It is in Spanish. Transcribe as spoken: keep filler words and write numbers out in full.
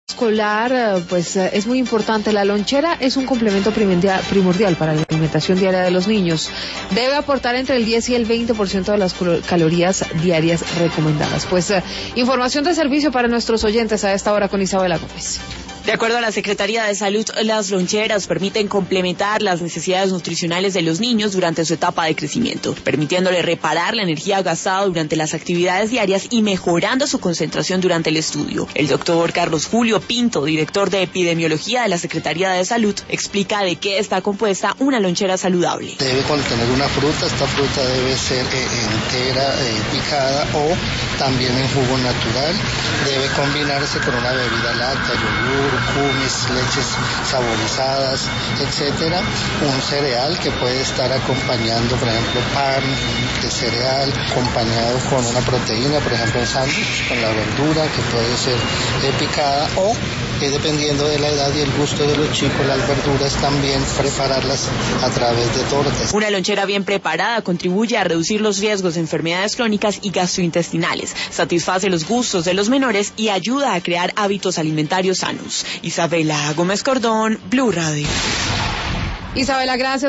escolar, pues es muy importante. La lonchera es un complemento primordial para la alimentación diaria de los niños. Debe aportar entre el diez y el veinte por ciento de las calorías diarias recomendadas. Pues eh, información de servicio para nuestros oyentes a esta hora con Isabela Gómez. De acuerdo a la Secretaría de Salud, las loncheras permiten complementar las necesidades nutricionales de los niños durante su etapa de crecimiento, permitiéndole reparar la energía gastada durante las actividades diarias y mejorando su concentración durante el estudio. El doctor Carlos Julio Pinto, director de Epidemiología de la Secretaría de Salud, explica de qué está compuesta una lonchera saludable. Debe contener una fruta, esta fruta debe ser eh, entera, eh, picada o también en jugo natural. Debe combinarse con una bebida láctea, yogur, kumis, leches saborizadas, etcétera. Un cereal que puede estar acompañando, por ejemplo, pan de cereal, acompañado con una proteína, por ejemplo, un sándwich con la verdura que puede ser eh, picada o, eh, dependiendo de la edad y el gusto de los chicos, las verduras también prepararlas a través de tortas. Una lonchera bien preparada contribuye a reducir los riesgos de enfermedades crónicas y gastrointestinales, satisface los gustos de los menores y ayuda a crear hábitos alimentarios sanos. Isabela Gómez Cordón, Blue Radio. Isabela, gracias.